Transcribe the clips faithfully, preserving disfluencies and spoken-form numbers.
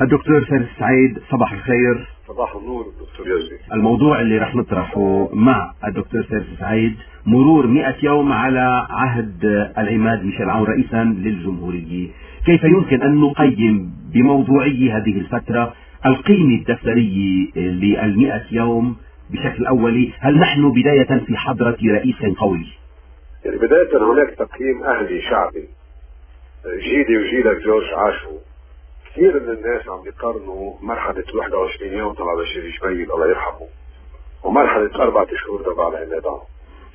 الدكتور فارس سعيد، صباح الخير. صباح النور دكتور يزدي. الموضوع اللي رح نطرحه مع الدكتور فارس سعيد مرور مئة يوم على عهد العماد ميشيل عون رئيسا للجمهورية. كيف يمكن أن نقيم بموضوعية هذه الفترة القيمة الدفترية للمئة يوم بشكل أولي؟ هل نحن بداية في حضرة رئيس قوي؟ يعني بداية هناك تقييم أهلي شعبي. جيلي وجيلك جورج عاشوا. كثير من الناس عم يقارنوا مرحلة واحد وعشرين يوم تبع بشير جميل الله يرحمه ومرحلة أربعة شهور تبع العماد عون.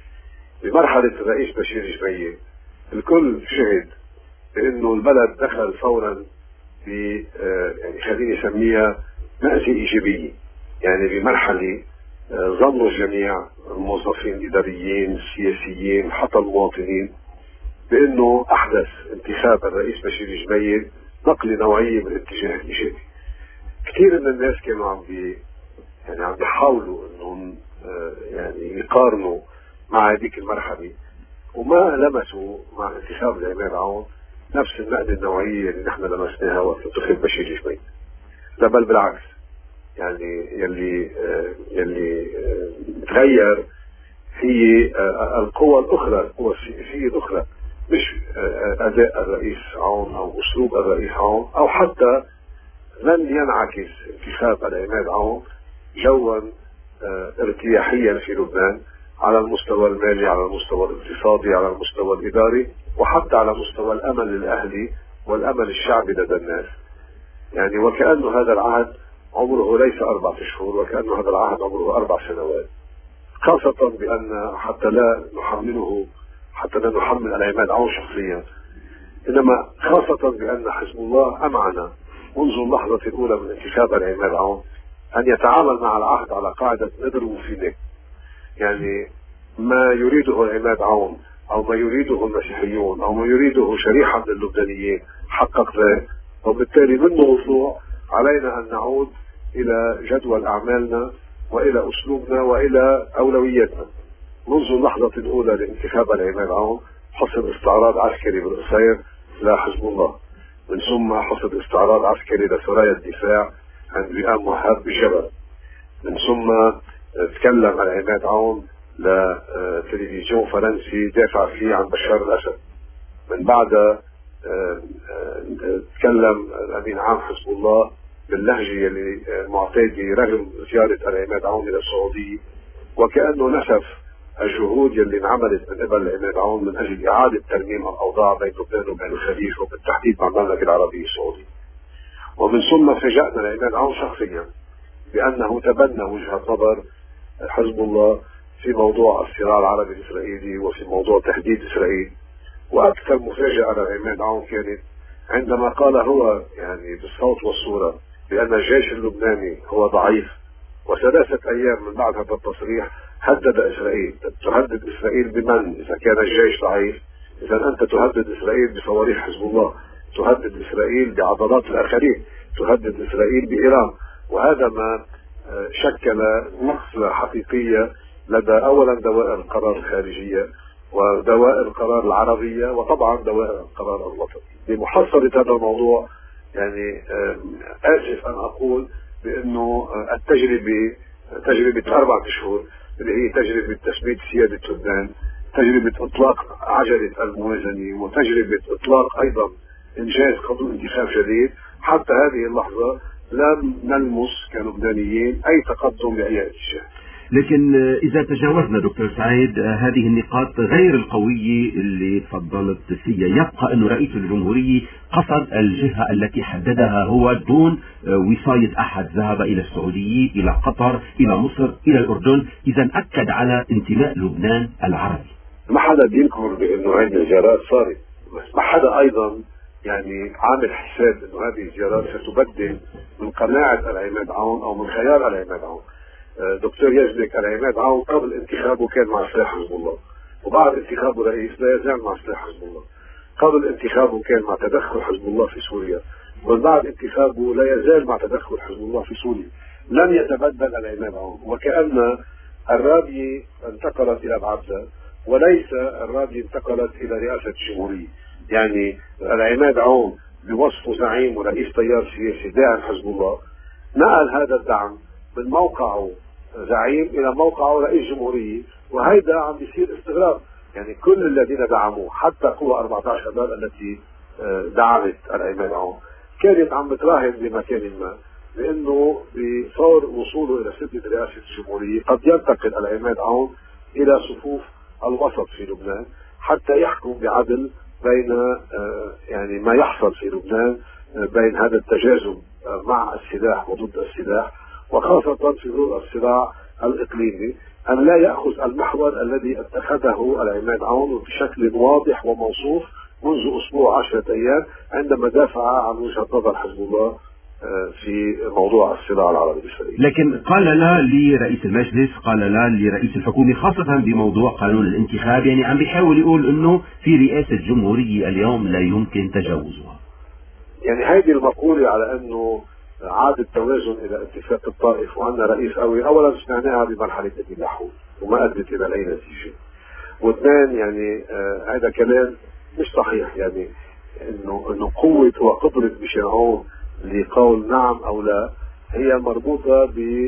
بمرحلة الرئيس بشير جميل الكل شهد بأنه البلد دخل فورا ب يعني خليني اسميها مأساة إيجابية. يعني بمرحلة ظنوا الجميع الموظفين الإداريين السياسيين حتى المواطنين بأنه أحدث انتخاب الرئيس بشير جميل نقل نوعية من الاتجاه الإيجابي. كثير من الناس كانوا عم بي يعني عم بيحاولوا انهم يعني يقارنوا مع هذيك المرحلة وما لمسوا مع انتخاب العماد عون نفس النقلة النوعية اللي نحن لمسناها وقت انتخاب بشير جميل. لا بل بالعكس، يعني يلي يلي تغير هي القوى الأخرى، القوى السياسية الأخرى، مش أداء الرئيس عون أو أسلوب الرئيس عون، أو حتى لن ينعكس انتخاب العماد عون جوا ارتياحيا في لبنان على المستوى المالي، على المستوى الاقتصادي، على المستوى الإداري، وحتى على مستوى الأمل الأهلي والأمل الشعبي لدى الناس. يعني وكأنه هذا العهد عمره ليس أربعة شهور، وكأنه هذا العهد عمره أربع سنوات. خاصة بأن حتى لا نحمله حتى لا نحمل العماد عون شخصيا، إنما خاصة بأن حزب الله أمعنا منذ اللحظة الأولى من انتخاب العماد عون أن يتعامل مع العهد على قاعدة ندر وفينك. يعني ما يريده العماد عون أو ما يريده المسيحيون أو ما يريده شريحة من اللبنانيين حقق ذلك، وبالتالي من وصوع علينا أن نعود إلى جدول أعمالنا وإلى أسلوبنا وإلى أولوياتنا. منذ اللحظة الأولى لانتخاب العماد عون حصل استعراض عسكري بالقصير لحزب الله، من ثم حصل استعراض عسكري لسرايا الدفاع عند بيئام وهاب بجبل، من ثم تكلم العماد عون لتلفزيون فرنسي دافع فيه عن بشار الأسد، من بعد تكلم الأمين عام حزب الله باللهجة اللي معتادة رغم زيارة العماد عون إلى السعودية، وكأنه نسف الجهود يلي انعملت من قبل العماد عون من أجل إعادة ترميم الأوضاع بين لبنان وبين الخليج وبالتحديد مع المملكة العربية السعودية. ومن ثم فاجأنا العماد عون شخصيا بأنه تبنى وجهة نظر حزب الله في موضوع الصراع العربي الإسرائيلي وفي موضوع تهديد إسرائيل. وأكثر مفاجأة للعماد عون كانت عندما قال هو يعني بالصوت والصورة بأن الجيش اللبناني هو ضعيف، وثلاثة أيام من بعد هذا التصريح هدد إسرائيل. تهدد إسرائيل بمن إذا كان الجيش ضعيف؟ إذا أنت تهدد إسرائيل بصواريخ حزب الله، تهدد إسرائيل بعضلات الآخرين، تهدد إسرائيل بإيران. وهذا ما شكل نقصة حقيقية لدى أولا دوائر القرار الخارجية ودوائر القرار العربية وطبعا دوائر القرار الوطني. لمحصلة هذا الموضوع يعني آسف أن أقول بأنه التجربة تجربة أربعة شهور اللي هي تجربة تثبيت سيادة لبنان، تجربة إطلاق عجلة الموازنة، وتجربة إطلاق أيضا إنجاز قانون انتخاب جديد، حتى هذه اللحظة لم نلمس كلبنانيين أي تقدم بأي اتجاه. لكن إذا تجاوزنا دكتور سعيد هذه النقاط غير القوية اللي تفضلت فيها، يبقى أن رئيس الجمهورية قصد الجهة التي حددها هو دون وصاية أحد، ذهب إلى السعودية، إلى قطر، إلى مصر، إلى الأردن، إذا أكد على انتماء لبنان العربي. ما حدا بينكر بأنه هذه الزيارات صارت، بس ما حدا أيضا يعني عامل حساب أنه هذه الزيارات ستبدل من قناعة العماد عون أو من خيار العماد عون. دكتور يزدك العماد عون قبل انتخابه كان مع سلاح حزب الله، وبعد انتخابه رئيس لا يزال مع سلاح حزب الله. قبل انتخابه كان مع تدخل حزب الله في سوريا، وبعد انتخابه لا يزال مع تدخل حزب الله في سوريا. لم يتبدل العماد عون، وكأن الرابية انتقلت إلى بعبدة وليس الرابية انتقلت إلى رئاسة الجمهورية. يعني العماد عون بوصفه زعيم ورئيس تيار سياسي داعم حزب الله، نقل هذا الدعم من موقعه زعيم الى موقعه رئيس جمهورية، وهيدا عم بيصير استغراب. يعني كل الذين دعموه حتى قوى أربعة عشر اذار التي دعمت العماد عون كانت عم بتراهن بمكان ما بانه بصور وصوله الى سده رئاسه الجمهوريه قد ينتقل العماد عون الى صفوف الوسط في لبنان حتى يحكم بعدل بين يعني ما يحصل في لبنان بين هذا التجاذب مع السلاح وضد السلاح، وخاصه في ظل الصراع الاقليمي، ان لا ياخذ المحور الذي اتخذه العماد عون بشكل واضح وموصوف منذ اسبوع عشرة ايام عندما دافع عن وجهه نظر حزب الله في موضوع الصراع العربي الاسرائيلي. لكن قال لا لرئيس المجلس، قال لا لرئيس الحكومه، خاصه بموضوع قانون الانتخاب، يعني عم بيحاول يقول انه في رئاسه جمهوريه اليوم لا يمكن تجاوزها. يعني هذه المقوله على انه عاد التوازن الى اتفاق الطائف وعندنا رئيس قوي، اولا سمعناها بمرحله ابن لحود وما ادت الى اي نتيجه. واثنين يعني آه هذا كلام مش صحيح، يعني انه انه قوه وقدره ميشيل عون لقول نعم او لا هي مربوطه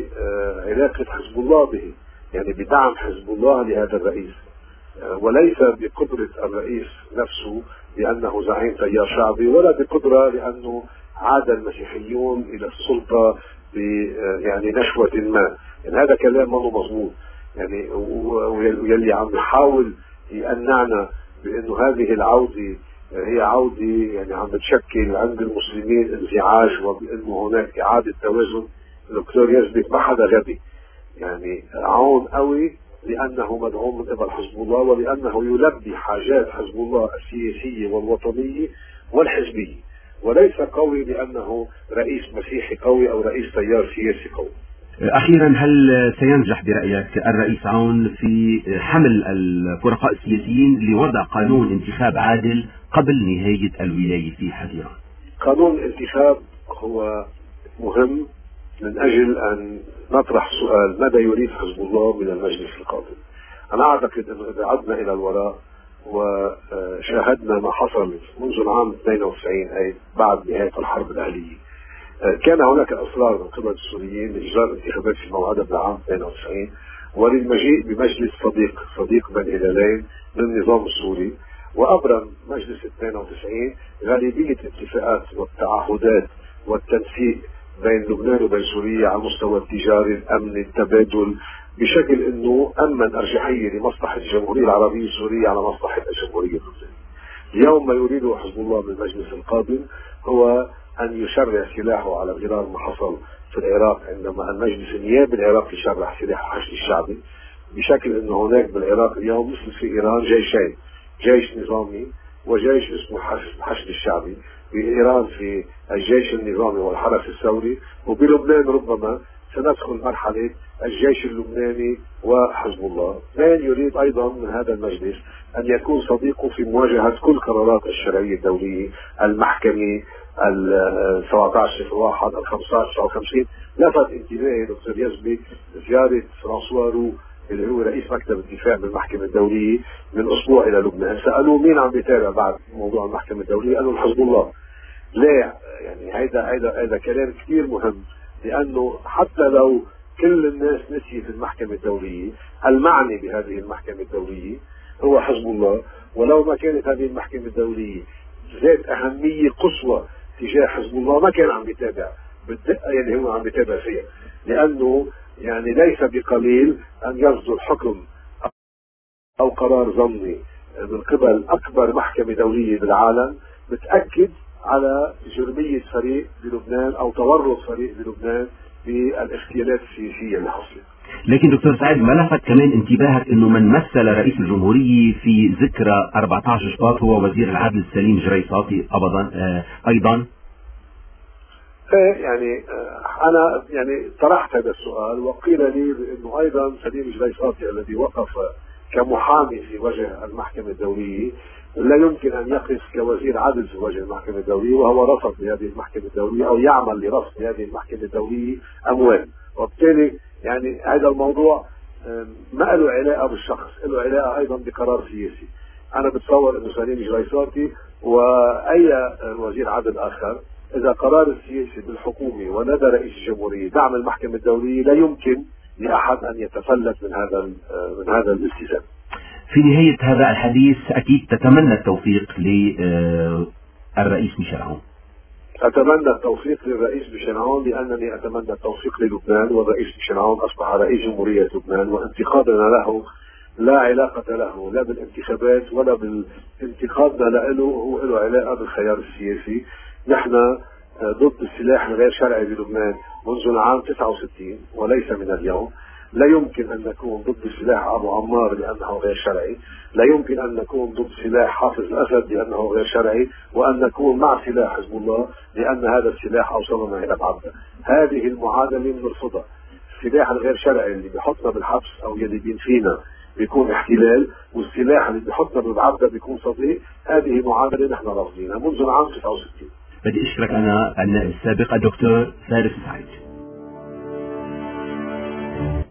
بعلاقه حزب الله به، يعني بدعم حزب الله لهذا الرئيس، آه وليس بقدره الرئيس نفسه لانه زعيم تيار شعبي، ولا بقدره لانه عاد المسيحيون الى السلطه ب يعني نشوه ما. يعني هذا كلام ما مضبوط، يعني ويلي عم يحاول يقنعنا بانه هذه العوده هي عوده يعني عم بتشكل عند المسلمين انزعاج وبانه هناك اعاده توازن. الدكتور يثبت ما حدا غبي، يعني عون قوي لانه مدعوم من قبل حزب الله ولانه يلبي حاجات حزب الله السياسيه والوطنيه والحزبيه، وليس قوي لانه رئيس مسيحي قوي او رئيس تيار سياسي قوي. أخيرا، هل سينجح برأيك الرئيس عون في حمل الفرقاء السياسيين لوضع قانون انتخاب عادل قبل نهاية الولاية في حزيران؟ قانون الانتخاب هو مهم من أجل أن نطرح سؤال ماذا يريد حزب الله من المجلس القادم. أنا أعتقد أنه إذا عدنا إلى الوراء وشاهدنا ما حصل منذ العام اثنين وتسعين أي بعد نهاية الحرب الأهلية، كان هناك اصرار من قبل السوريين لاجراء انتخابات في موعدها بالعام اثنين وتسعين وللمجيء بمجلس صديق صديق بين هلالين للنظام السوري، وابرم مجلس اثنين وتسعين غالبيه الاتفاقات والتعهدات والتنسيق بين لبنان وبين سوريا على مستوى التجاري الامني التبادل، بشكل انه امن ارجحيه لمصلحه الجمهوريه العربيه السوريه على مصلحه الجمهوريه اللبنانيه. اليوم ما يريده حزب الله من المجلس القادم هو أن يشرع سلاحه على غرار ما حصل في العراق عندما المجلس النيابي العراقي شرع سلاح الحشد الشعبي، بشكل أنه هناك بالعراق اليوم مثل في إيران جيشين، جيش نظامي وجيش اسمه الحشد الشعبي. بإيران في الجيش النظامي والحرس الثوري، وبلبنان ربما سندخل مرحلة الجيش اللبناني وحزب الله. ثاني يريد أيضا من هذا المجلس أن يكون صديقه في مواجهة كل قرارات الشرعية الدولية، المحكمة ال سبعة عشر صفر واحد ال خمسة عشر تسعة وخمسين. لفت انتباهي دكتور يزبي زيارة فرانسوا رو اللي هو رئيس مكتب الدفاع بالمحكمة الدولية من أسبوع إلى لبنان. سألوه مين عم بيتابع بعد موضوع المحكمة الدولية؟ قالوا حزب الله. لا، يعني هيدا هيدا هيدا كلام كثير مهم، لأنه حتى لو كل الناس نسيت المحكمة الدولية، المعني بهذه المحكمة الدولية هو حزب الله، ولو ما كانت هذه المحكمة الدولية ذات أهمية قصوى تجاه حزب الله ما كان عم بيتابع بالدقة يعني هو عم بيتابع فيها، لأنه يعني ليس بقليل أن يصدر حكم أو قرار ضمني من قبل أكبر محكمة دولية بالعالم بتأكد على جرمية فريق بلبنان أو تورط فريق بلبنان بالاغتيالات السياسية اللي حصلت. لكن دكتور سعيد، ما لفت كمان انتباهك انه من مثل رئيس الجمهورية في ذكرى أربعة عشر شباط هو وزير العدل سليم جريصاتي ابدا آه ايضا؟ يعني آه انا يعني طرحت هذا السؤال وقيل لي بانه ايضا سليم جريصاتي الذي وقف كمحامي في وجه المحكمة الدولية لا يمكن ان يقف كوزير عدل في وجه المحكمة الدولية، وهو رفض بهذه المحكمة الدولية او يعمل لرفض هذه المحكمة الدولية اموال. وبالتالي يعني هذا الموضوع ما له علاقة بالشخص، له علاقة ايضا بقرار سياسي. انا بتصور انه سليم جريساتي واي وزير عدل اخر اذا قرار السياسي بالحكومه وندى رئيس الجمهوريه دعم المحكمه الدوليه لا يمكن لاحد ان يتفلت من هذا من هذا الالتزام. في نهايه هذا الحديث اكيد تتمنى التوفيق للرئيس ميشيل عون. اتمنى التوفيق للرئيس ميشيل عون لانني اتمنى التوفيق للبنان، والرئيس ميشيل عون اصبح رئيس جمهوريه لبنان، وانتقادنا له لا علاقة له لا بالانتخابات ولا بالانتقادنا له، هو له علاقة بالخيار السياسي. نحن ضد السلاح الغير شرعي بلبنان منذ العام تسعة وستين وليس من اليوم. لا يمكن أن نكون ضد سلاح أبو عمار لأنه غير شرعي، لا يمكن أن نكون ضد سلاح حافظ الأسد لأنه غير شرعي، وأن نكون مع سلاح حزب الله لأن هذا السلاح أوصلنا إلى العبدة. هذه المعادلة بنرفضها. السلاح الغير شرعي اللي بيحطنا بالحبس أو يلي بينفينا بيكون احتلال، والسلاح اللي بيحطنا بالعبدة بيكون صديق. هذه معادلة نحن رافضينها منذ العام تسعة وستين. بدي أشكرك أنا النائب السابق الدكتور فارس سعيد.